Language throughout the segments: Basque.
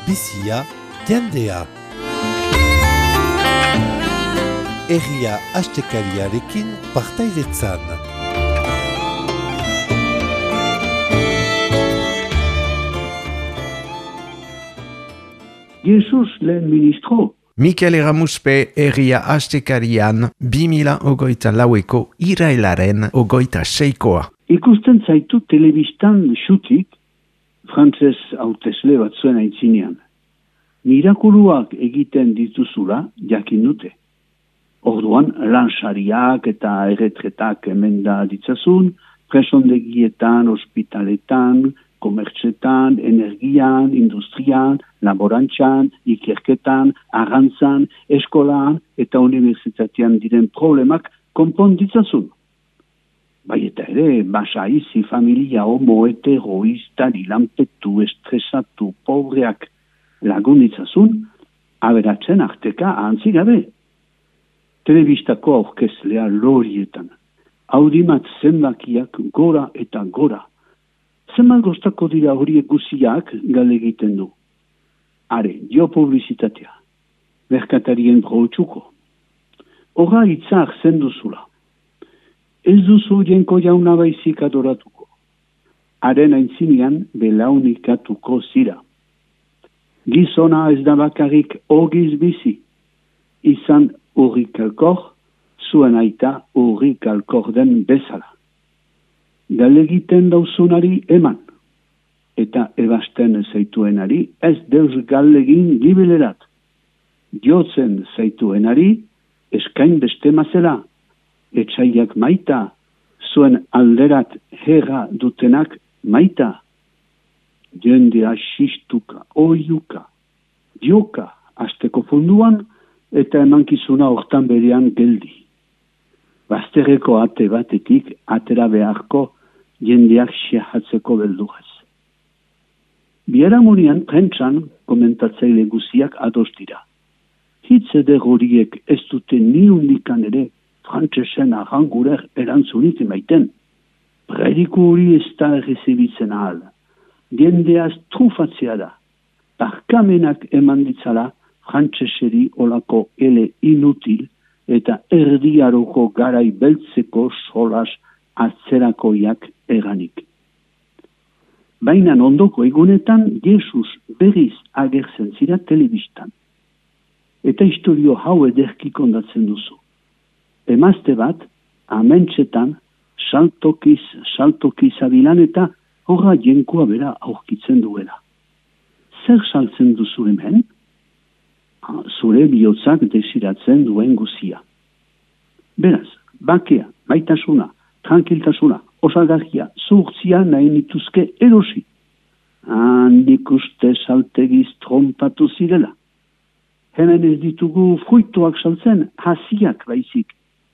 bizia, jendea. Herria astekariarekin partaidetzan. Jesus lehen ministro. Mikel Eramuspe herria astekarian 2024ko irailaren 26koa. Ikusten zaitu telebistan xutik, frantzez hautesle batzuen aitzinean. Mirakuluak egiten dituzula jakin dute. Orduan, lansariak eta erretretak emenda ditzazun, presondegietan, ospitaletan, komertsetan, energian, industrian, laborantxan, ikerketan, arrantzan, eskolaan eta unibertsitatean diren problemak konpon ditzazun. Bai eta ere, basa izi familia homo heteroista, dilanpetu, estresatu, pobreak lagun ditzazun, aberatzen arteka ahantzi gabe. Telebistako aurkezlea lorietan, audimat zenbakiak gora eta gora. Zenbat gostako dira horiek guziak gale egiten du. Are, dio publizitatea, merkatarien broutxuko. Horra itzak zenduzula. Ez duzu jenko jauna baizik adoratuko. Haren aintzinean belaunikatuko zira. Gizona ez da bakarrik ogiz bizi. Izan urrik alkor, zuen aita urrik alkor den bezala. Galegiten dauzunari eman, eta ebasten zaituenari ez deus galegin gibelerat. Diotzen zaituenari eskain beste mazela, etxaiak maita, zuen alderat herra dutenak maita. Jendea xistuka, oiuka, dioka, asteko funduan, eta emankizuna hortan berean geldi. Bazterreko ate batetik atera beharko jendeak xehatzeko belduaz. Biharamunian prentsan komentatzaile guziak ados dira. Hitz eder horiek ez dute ni undikan ere frantsesen arrangurer erantzunik emaiten. Prediku hori ez da errezibitzen ahal. Jendeaz trufatzea da. Barkamenak eman ditzala frantseseri olako ele inutil eta erdiaroko garai beltzeko solas atzerakoiak eganik. Baina ondoko egunetan Jesus berriz agertzen zira telebistan. Eta historio hau ederki kondatzen duzu. Emazte bat, amentsetan, saltokiz abilan eta horra jenkua bera aurkitzen duela. Zer saltzen duzu hemen? Zure bihotzak desiratzen duen guzia. Beraz, bakea, maitasuna, tranquiltasuna, osagarria, zuhurtzia nahi nituzke erosi. Nik uste saltegiz trompatu zirela. Hemen ez ditugu fruituak saltzen, hasiak baizik.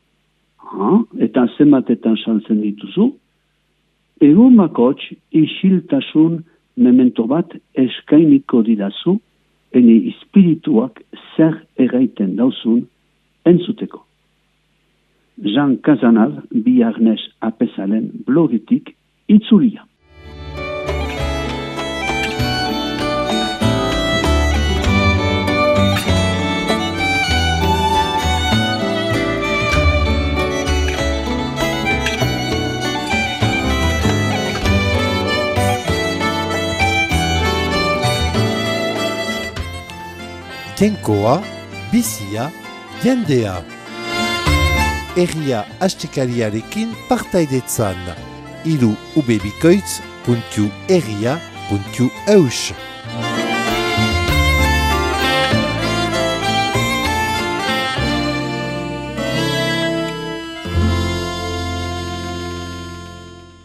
Eta zenbatetan saltzen dituzu? Egun bakots isiltasun memento bat eskainiko didazu, ene espirituak zer erraiten dauzun entzuteko. Jean Casanal, biharnez apesalen blogetik itzulia. Jenkoa, bizia, jendea. Herria astekariarekin partaidetzan. ubebikoitz.herria.eus